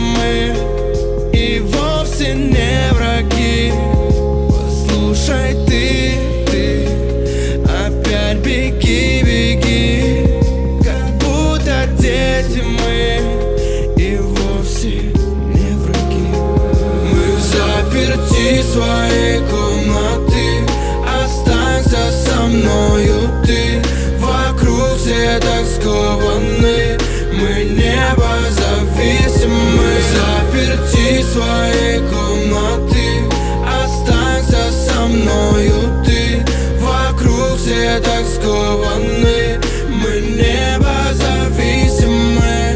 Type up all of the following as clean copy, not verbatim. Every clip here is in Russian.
мы и вовсе не враги. Послушай ты опять беги, беги, как будто дети мы и вовсе не враги. Мы заперти своей комнаты, останься со мною ты. Вокруг все так скованы, мы небо зависим. Мы заперти своей комнаты, останься со мною ты. Вокруг все так скованы, мы небо зависимы.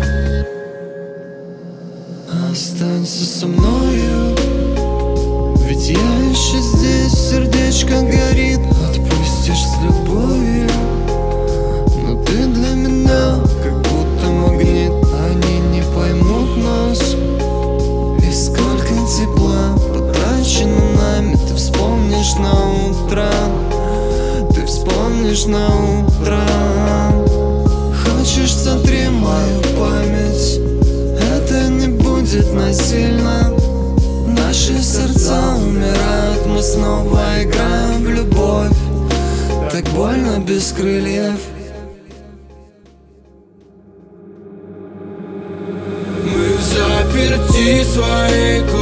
Останься со мною, ведь я еще здесь, сердечко горит. Отпустишь с любовью, но ты для меня как будто магнит. Они не поймут нас, и сколько тепла потрачено нами. Ты вспомнишь на утро, ты вспомнишь на утро. Хочешь, сотри мою память, это не будет насильно. Наши сердца умирают, мы снова играем в любовь. Так больно без крыльев. Мы заперти своей